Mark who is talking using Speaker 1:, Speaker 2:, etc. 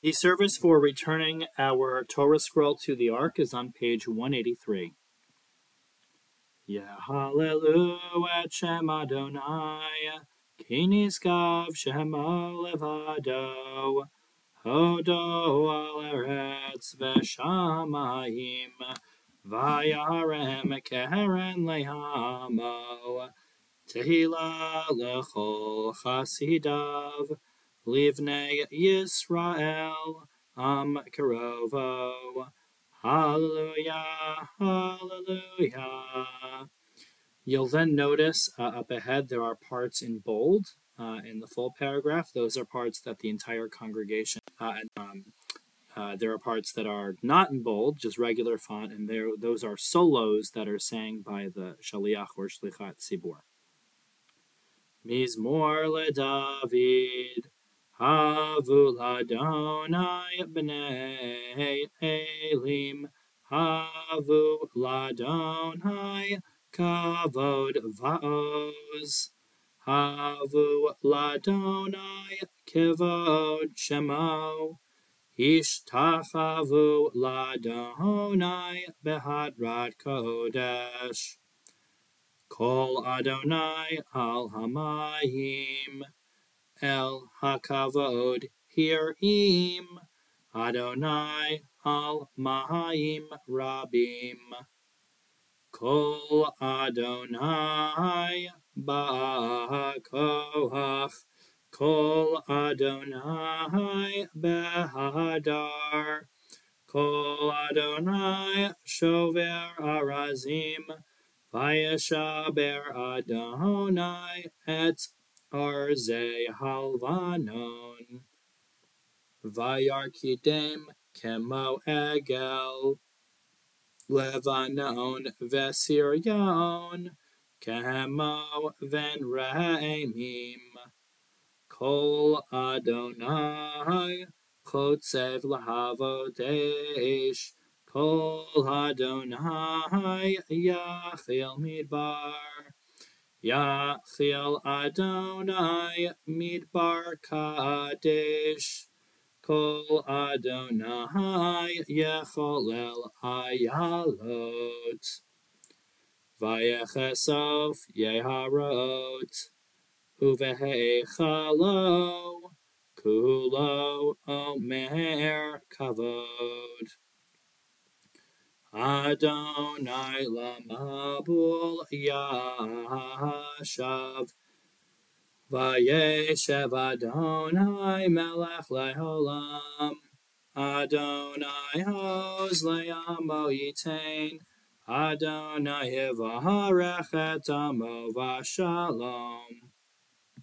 Speaker 1: The service for returning our Torah scroll to the Ark is on page 183. Yehalelu et Shem Adonai, ki niskav Shemo levado, hodo al eretz v'shamayim, vayarem keren lehamo, tehila lechol chasidav, livnei Yisrael, am karovo. Hallelujah, hallelujah. You'll then notice up ahead there are parts in bold in the full paragraph. Those are parts that the entire congregation, there are parts that are not in bold, just regular font, and those are solos that are sang by the Shaliach or Shlichat Tzibur. Mizmor leDavid, Havu l'Adonai b'nei Elim, Havu l'Adonai kavod va'oz, Havu l'Adonai kavod shemo, Ishtachavu l'Adonai behadrat kodesh. Kol Adonai al hamayim, El hakavod hirim, Adonai al mahayim rabim. Kol Adonai ba'koach, Kol Adonai behadar, Kol Adonai shover arazim, Vayeshaber Adonai et arzei halvanon, Vayarkidem kemo egel, Levanon vesiryon, kemo ven re'emim, Kol Adonai chotzev lahavodesh, Kol Adonai yachil midbar, Yachil Adonai midbar kadesh, Kol Adonai yecholel ayalot, Vayechesof yeharot, Uvehechalo, Kulo omer kavod. Adonai lamabul yashav, Vayeshev Adonai melech leholam, Adonai hoz le'amo yitain, Adonai yivarech et amo v'shalom.